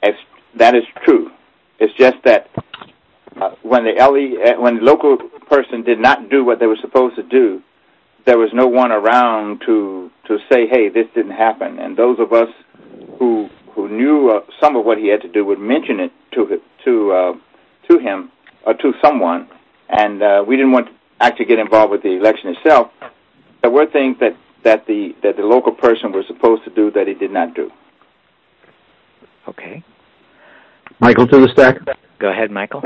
that is true. It's just that when the local person did not do what they were supposed to do, there was no one around to say, "Hey, this didn't happen." And those of us who knew some of what he had to do would mention it to him or to someone, and we didn't want to actually get involved with the election itself. There were things that the local person was supposed to do that he did not do. Okay. Michael to the stack. Go ahead, Michael.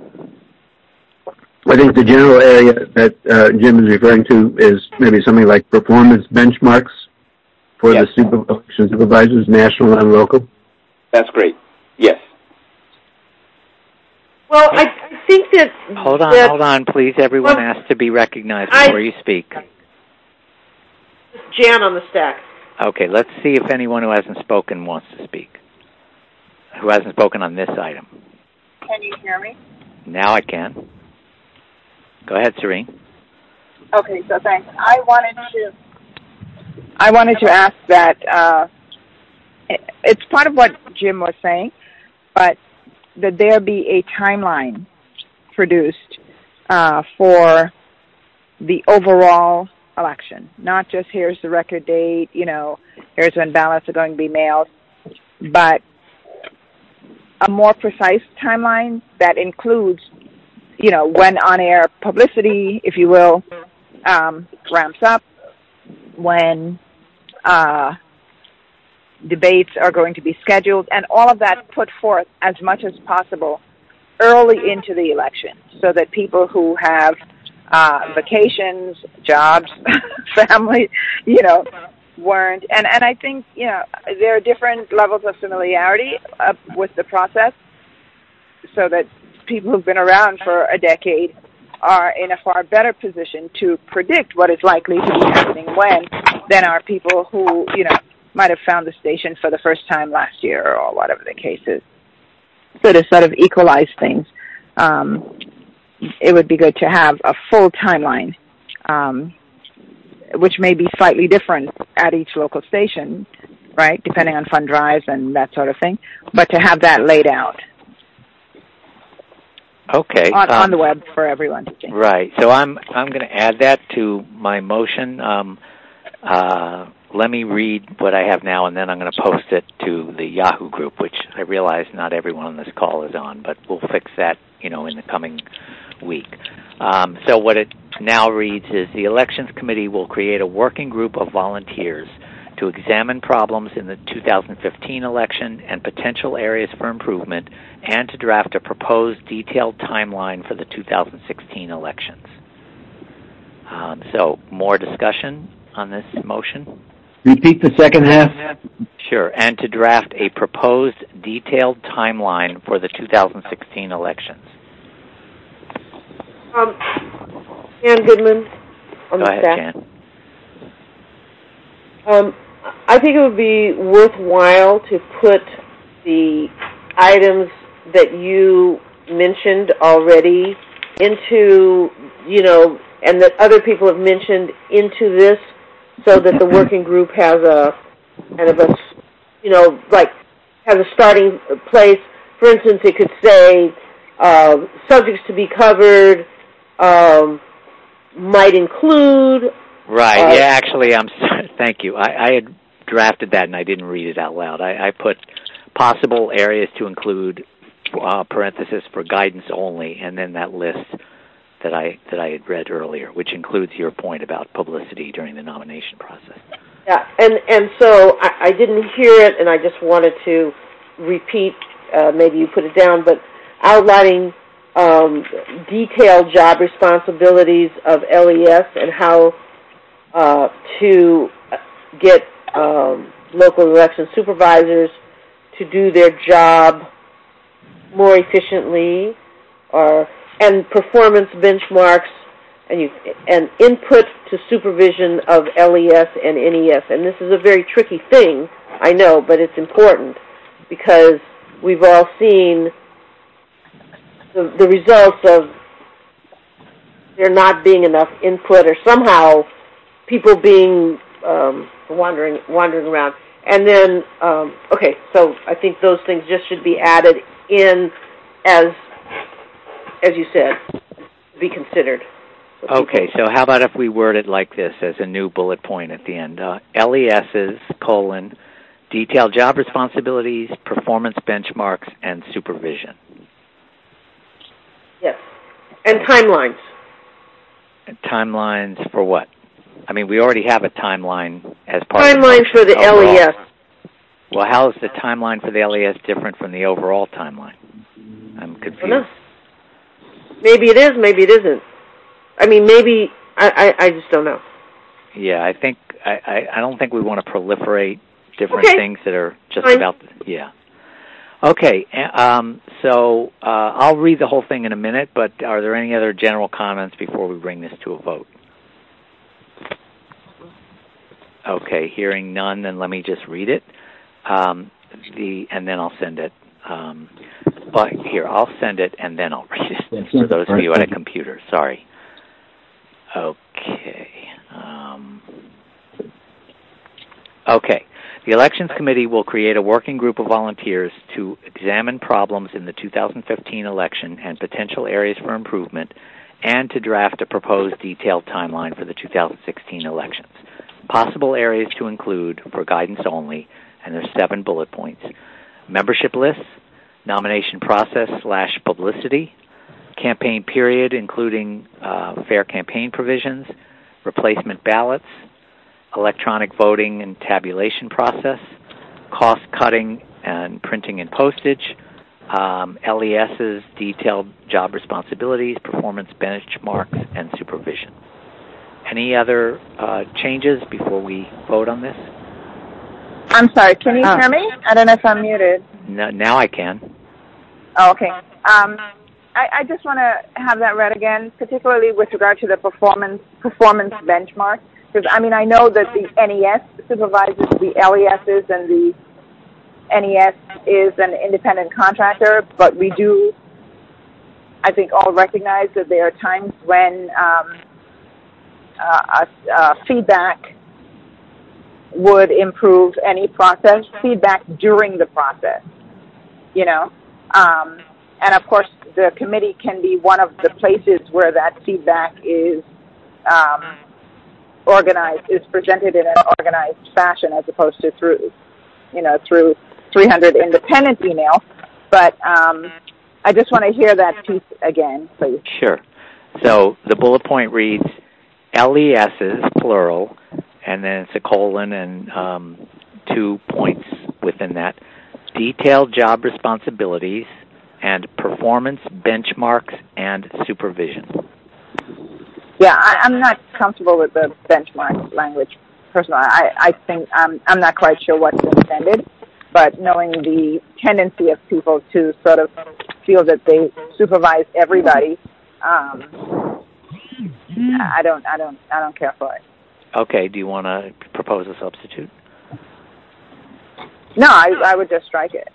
I think the general area that Jim is referring to is maybe something like performance benchmarks for Yes. the election supervisors, national and local. That's great. Yes. Well, I think that... Hold on, please. Everyone has to be recognized before you speak. Jan on the stack. Okay, let's see if anyone who hasn't spoken wants to speak, who hasn't spoken on this item. Can you hear me? Now I can. Go ahead, Serene. Okay, so thanks. I wanted to ask that it's part of what Jim was saying, but that there be a timeline produced for the overall election, not just here's the record date, here's when ballots are going to be mailed, but a more precise timeline that includes, when on-air publicity, if you will, ramps up, when debates are going to be scheduled, and all of that put forth as much as possible early into the election so that people who have vacations, jobs, family, weren't. And I think, there are different levels of familiarity with the process so that people who've been around for a decade are in a far better position to predict what is likely to be happening when than are people who, might have found the station for the first time last year or whatever the case is. So to sort of equalize things, it would be good to have a full timeline, which may be slightly different at each local station, right, depending on fund drives and that sort of thing, but to have that laid out. Okay. On the web for everyone to see. Right. So I'm going to add that to my motion. Let me read what I have now, and then I'm going to post it to the Yahoo group, which I realize not everyone on this call is on, but we'll fix that, in the coming week. So what it now reads is the Elections Committee will create a working group of volunteers to examine problems in the 2015 election and potential areas for improvement, and to draft a proposed detailed timeline for the 2016 elections. So more discussion on this motion? Repeat the second half. Sure, and to draft a proposed detailed timeline for the 2016 elections. Jan Goodman on Go the ahead, staff. Jan. I think it would be worthwhile to put the items that you mentioned already into, and that other people have mentioned into this, so that the working group has a kind of a, has a starting place. For instance, it could say subjects to be covered might include. Right. Yeah. Actually, I'm sorry. Thank you. I had drafted that and I didn't read it out loud. I put possible areas to include parenthesis for guidance only, and then that list that I had read earlier, which includes your point about publicity during the nomination process. Yeah, and so I didn't hear it, and I just wanted to repeat, maybe you put it down, but outlining detailed job responsibilities of LES and how to get local election supervisors to do their job more efficiently, and performance benchmarks, and input to supervision of LES and NES. And this is a very tricky thing, I know, but it's important because we've all seen the results of there not being enough input, or somehow people being wandering around. And then, okay, so I think those things just should be added in as you said, be considered. Okay, so how about if we word it like this as a new bullet point at the end? LESs, detailed job responsibilities, performance benchmarks, and supervision. Yes. And timelines. And timelines for what? I mean, we already have a timeline as part of the timeline for the overall. LES. Well, how is the timeline for the LES different from the overall timeline? I'm confused. I don't know. Maybe it is, maybe it isn't. I mean, maybe, I just don't know. Yeah, I think, I don't think we want to proliferate different things that are just Fine. about, yeah. Okay, so I'll read the whole thing in a minute, but are there any other general comments before we bring this to a vote? Okay, hearing none, then let me just read it, and then I'll send it. But here, I'll send it, and then I'll read it for those of you at a computer. Sorry. Okay. Okay. The Elections Committee will create a working group of volunteers to examine problems in the 2015 election and potential areas for improvement, and to draft a proposed detailed timeline for the 2016 elections. Possible areas to include, for guidance only, and there's 7 bullet points: membership lists, nomination process / publicity, campaign period, including fair campaign provisions, replacement ballots, electronic voting and tabulation process, cost-cutting and printing and postage, LESs, detailed job responsibilities, performance benchmarks, and supervision. Any other changes before we vote on this? I'm sorry, can you hear me? I don't know if I'm muted. No, now I can. Oh, okay. I just want to have that read again, particularly with regard to the performance benchmark. Because, I mean, I know that the NES supervises the LESs and the NES is an independent contractor, but we do, I think, all recognize that there are times when feedback would improve any process, feedback during the process, you know. And, of course, the committee can be one of the places where that feedback is is presented in an organized fashion as opposed to through 300 independent emails. But I just want to hear that piece again, please. Sure. So the bullet point reads, LESs, plural, and then it's a colon and 2 points within that, detailed job responsibilities and performance benchmarks and supervision. Yeah, I'm not comfortable with the benchmark language, personally. I think I'm not quite sure what's intended, but knowing the tendency of people to sort of feel that they supervise everybody, I don't care for it. Okay, do you want to propose a substitute? No, I would just strike it.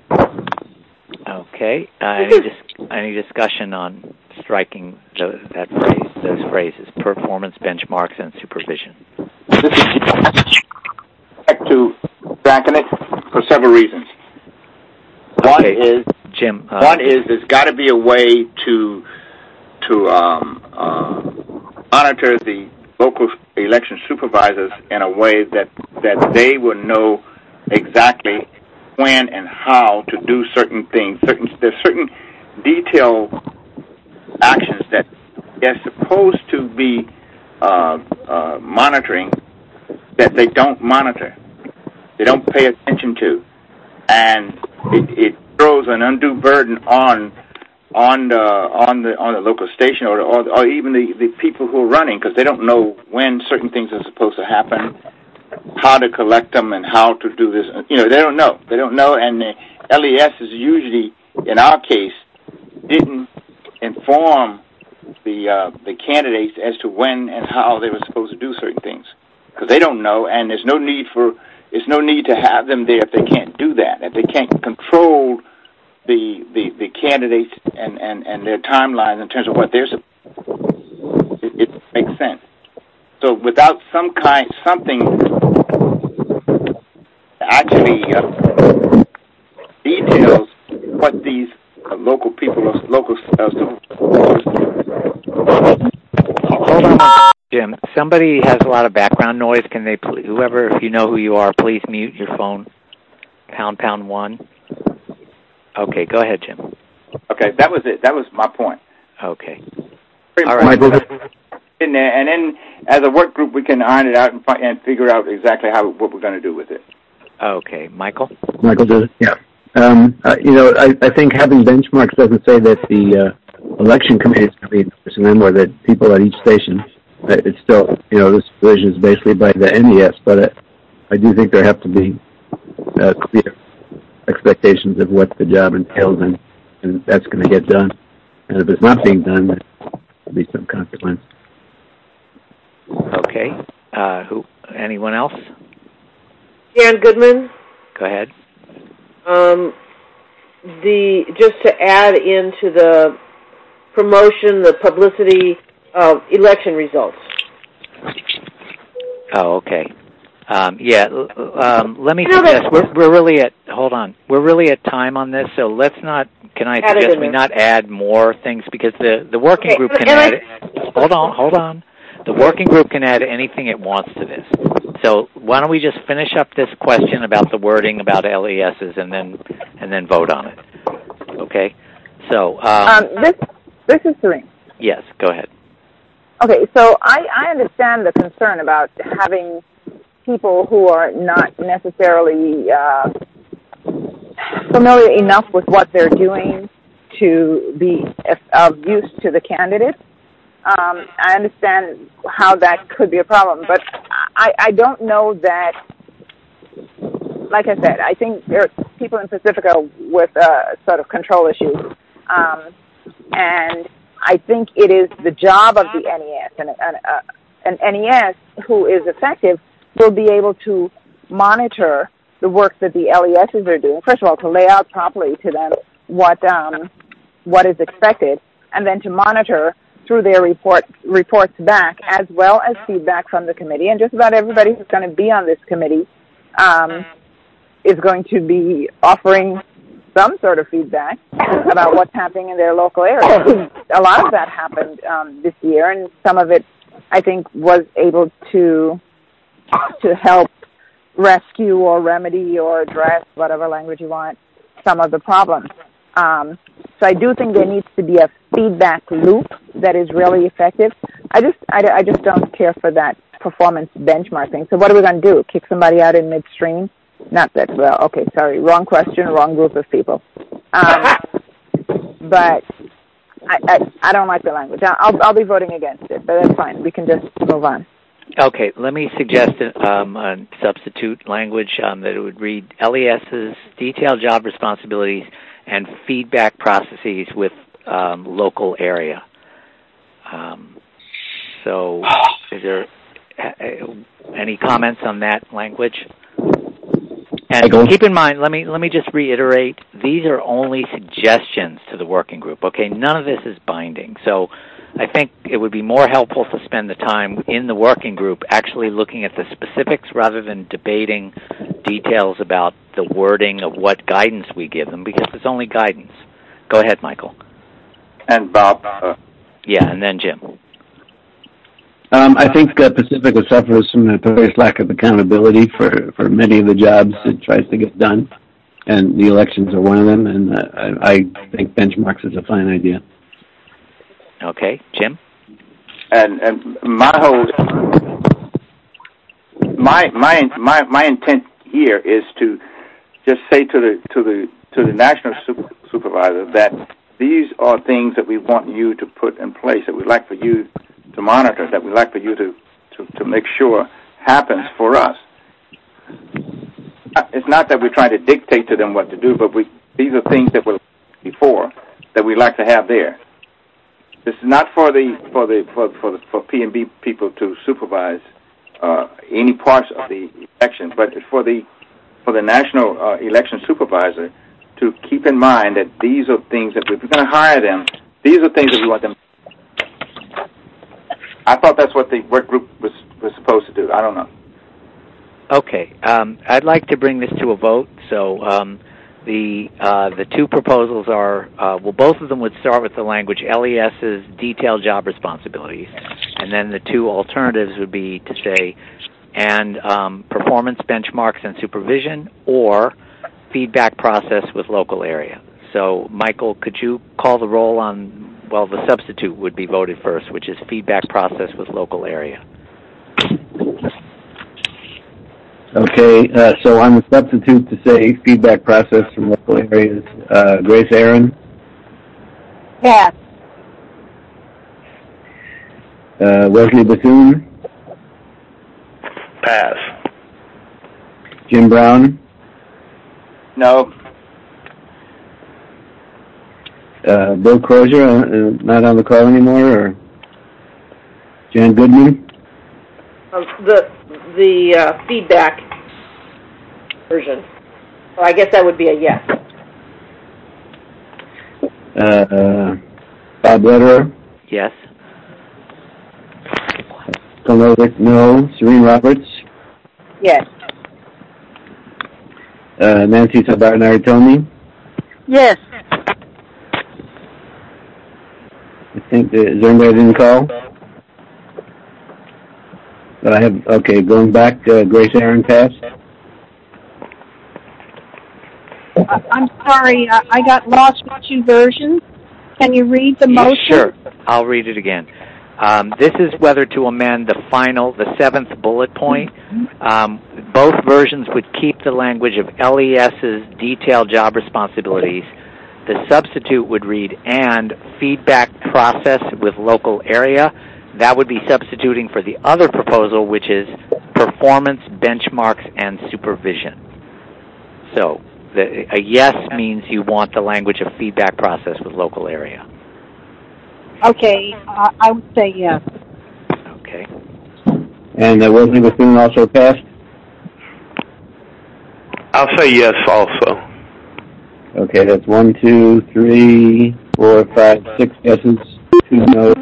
Okay. Any discussion on striking those phrases, performance benchmarks and supervision? This is back to striking it for several reasons. One is, Jim. There's got to be a way to monitor the local election supervisors in a way that they will know exactly when and how to do certain things. There's certain detailed actions that they're supposed to be monitoring that they don't monitor. They don't pay attention to, and it throws an undue burden on the local station or even the people who are running, because they don't know when certain things are supposed to happen, how to collect them, and how to do this. You know, they don't know. They don't know, and the LES is usually, in our case, didn't inform the candidates as to when and how they were supposed to do certain things, because they don't know, and there's no need to have them there if they can't do that, if they can't control the candidates and their timelines in terms of what they're supposed to do. It makes sense. So without something actually details what these local people or local supervisors. Hold on, Jim. Somebody has a lot of background noise. Can they, whoever, if you know who you are, please mute your phone. #1. Okay, go ahead, Jim. Okay, that was it. That was my point. Okay. All right. In there, and then as a work group, we can iron it out and figure out exactly what we're going to do with it. Okay, Michael. Michael does. Yeah. I think having benchmarks doesn't say that the election committee is going to be enforcing them or that people at each station. It's still, this division is basically by the NES, but I do think there have to be clear expectations of what the job entails, and that's going to get done. And if it's not being done, there will be some consequence. Okay. Anyone else? Dan Goodman. Go ahead. Just to add into the promotion, the publicity of election results. Oh, okay. Let me suggest we're really at. Hold on. We're really at time on this, so let's not. Can I suggest we not add more things because the working group can add. Hold on. The working group can add anything it wants to this. So why don't we just finish up this question about the wording about LESs and then vote on it? Okay. So this is Serene. Yes, go ahead. Okay, so I understand the concern about having people who are not necessarily familiar enough with what they're doing to be of use to the candidates. I understand how that could be a problem, but I don't know that, like I said, I think there are people in Pacifica with sort of control issues, and I think it is the job of the NES, and an NES who is effective will be able to monitor the work that the LESs are doing. First of all, to lay out properly to them what is expected, and then to monitor through their reports back, as well as feedback from the committee. And just about everybody who's going to be on this committee is going to be offering some sort of feedback about what's happening in their local area. A lot of that happened this year, and some of it, I think, was able to help rescue or remedy or address, whatever language you want, some of the problems. So I do think there needs to be a feedback loop that is really effective. I just don't care for that performance benchmark thing. So what are we going to do? Kick somebody out in midstream? Not that well. Okay, sorry. Wrong question. Wrong group of people. But I don't like the language. I'll be voting against it, but that's fine. We can just move on. Okay, let me suggest a substitute language that it would read LES's detailed job responsibilities and feedback processes with local area. So is there any comments on that language? And keep in mind, let me just reiterate, these are only suggestions to the working group, okay? None of this is binding. So I think it would be more helpful to spend the time in the working group actually looking at the specifics rather than debating details about the wording of what guidance we give them, because it's only guidance. Go ahead, Michael. And Bob. Yeah, and then Jim. I think Pacifica suffers from a various lack of accountability for many of the jobs it tries to get done, and the elections are one of them, and I think benchmarks is a fine idea. Okay, Jim? And my intent here is to just say to the national supervisor that these are things that we want you to put in place, that we'd like for you to monitor, that we'd like for you to make sure happens for us. It's not that we're trying to dictate to them what to do, but these are things that were before that we'd like to have there. This is not for P&B people to supervise any parts of the election, but it's for the national election supervisor to keep in mind that these are things that if we're going to hire them, these are things that we want them. I thought that's what the work group was supposed to do. I don't know. Okay. I'd like to bring this to a vote. So the two proposals are, both of them would start with the language LES's detailed job responsibilities, and then the two alternatives would be to say, and performance benchmarks and supervision, or feedback process with local area. So, Michael, could you call the roll on, well, the substitute would be voted first, which is feedback process with local area. Okay, so on the substitute to say feedback process from local areas, Grace Aaron? Pass. Wesley Bethune? Pass. Jim Brown? No. Bill Crozier, not on the call anymore, or Jan Goodman? The feedback version. So I guess that would be a yes. Bob Lederer? Yes. Tom Novick, no. Serene Roberts? Yes. Nancy Sabarnari-Tony? Yes. I think, is there anybody that didn't call? Okay, going back, Grace Aaron passed. I'm sorry, I got lost with two versions. Can you read the motion? Sure, I'll read it again. This is whether to amend the seventh bullet point. Both versions would keep the language of LES's detailed job responsibilities. The substitute would read, and feedback process with local area. That would be substituting for the other proposal, which is performance, benchmarks, and supervision. So a yes means you want the language of feedback process with local area. Okay, I would say yes. Okay. And Wesley Bethune also passed? I'll say yes also. Okay, that's 1, 2, 3, 4, 5, 6 yeses, 2 noes.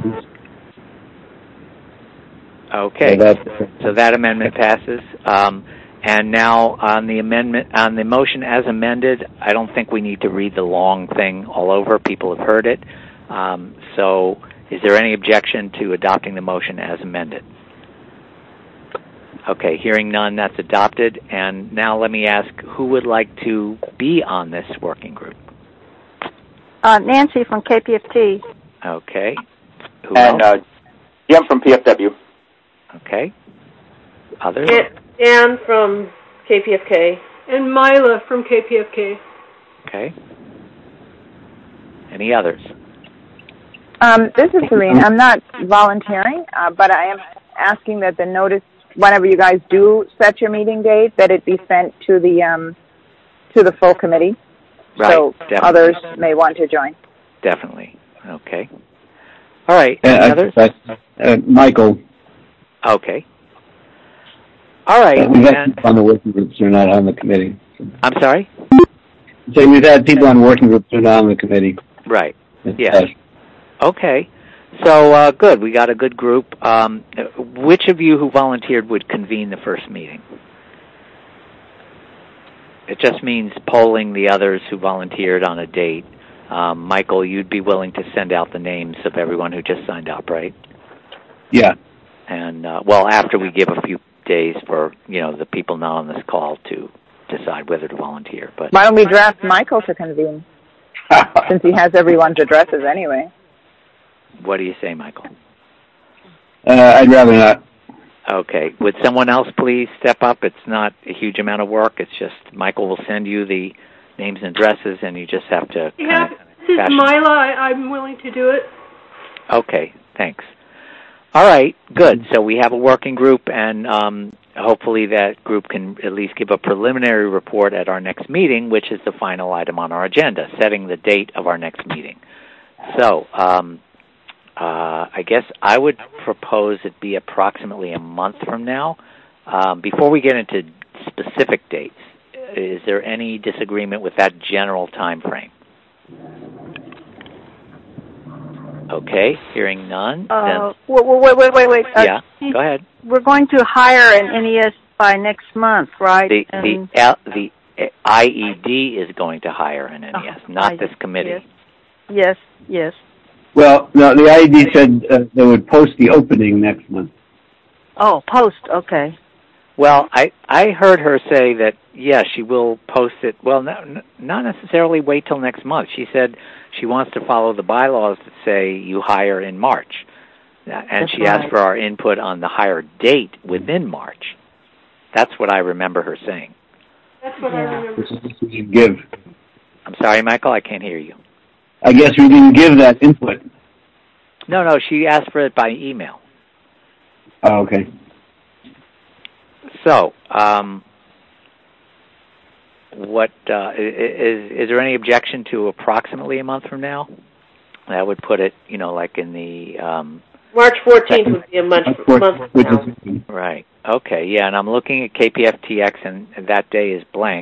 Okay, so that amendment passes. And now on the motion as amended, I don't think we need to read the long thing all over. People have heard it. So is there any objection to adopting the motion as amended? Okay, hearing none, that's adopted. And now let me ask, who would like to be on this working group? Nancy from KPFT. Okay. Who and else? Jim from PFW. Okay. Others? Ann from KPFK. And Mila from KPFK. Okay. Any others? This is Serene. I'm not volunteering, but I am asking that the notice, whenever you guys do set your meeting date, that it be sent to the full committee, right, so definitely. Others may want to join. Definitely. Okay. All right. Any others? Michael. Okay. All right. We've had people on the working groups who are not on the committee. I'm sorry? So we've had people on working groups who are not on the committee. Right. Yeah. Okay. So, good. We got a good group. Which of you who volunteered would convene the first meeting? It just means polling the others who volunteered on a date. Michael, you'd be willing to send out the names of everyone who just signed up, right? Yeah. And after we give a few days for the people not on this call to decide whether to volunteer. But why don't we draft Michael to convene, since he has everyone's addresses anyway? What do you say, Michael? I'd rather not. Okay. Would someone else please step up? It's not a huge amount of work. It's just Michael will send you the names and addresses, and you just have to. Yeah, this is Mila. I'm willing to do it. Okay. Thanks. All right, good. So we have a working group, and hopefully that group can at least give a preliminary report at our next meeting, which is the final item on our agenda, setting the date of our next meeting. So I guess I would propose it be approximately a month from now. Before we get into specific dates, is there any disagreement with that general time frame? Okay, hearing none. Wait. Yeah, go ahead. We're going to hire an NES by next month, right? The IED is going to hire an NES, not this committee. Yes. Well, no, the IED said they would post the opening next month. Oh, post, okay. Well, I heard her say that, she will post it. Well, not necessarily wait till next month. She said she wants to follow the bylaws that say you hire in March. And she asked for our input on the hire date within March. That's what I remember her saying. That's what I remember. We should give. I'm sorry, Michael, I can't hear you. I guess we didn't give that input. No, she asked for it by email. Oh, okay. So, what is there any objection to approximately a month from now? That would put it, like in the March 14th would be a month from now. Right. Okay. Yeah, and I'm looking at KPFTX, and that day is blank.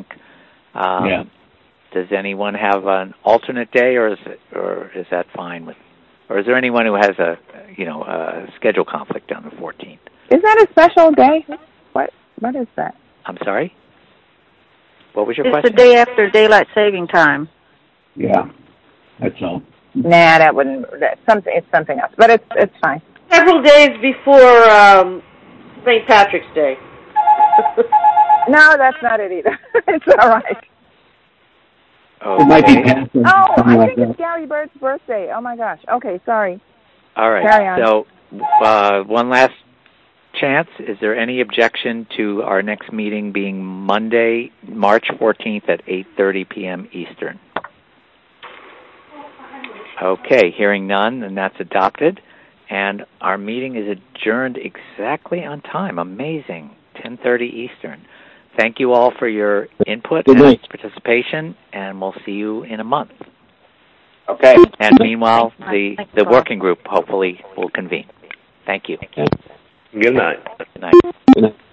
Does anyone have an alternate day, or is that fine with? Or is there anyone who has a schedule conflict on the 14th? Is that a special day? What is that? I'm sorry? What was your it's question? It's the day after daylight saving time. Yeah, that's all. Nah, that wouldn't. It's something else, but it's fine. Several days before St. Patrick's Day. No, that's not it either. It's all right. Okay. It might be past. I think it's Gary Bird's birthday. Oh my gosh. Okay, sorry. All right. Carry on. So, one last chance. Is there any objection to our next meeting being Monday, March 14th at 8:30 p.m. Eastern? Okay, hearing none, and that's adopted. And our meeting is adjourned exactly on time. Amazing. 10:30 Eastern. Thank you all for your input and participation, and we'll see you in a month. Okay. And meanwhile, the working group hopefully will convene. Thank you. Good night. Good night. Good night.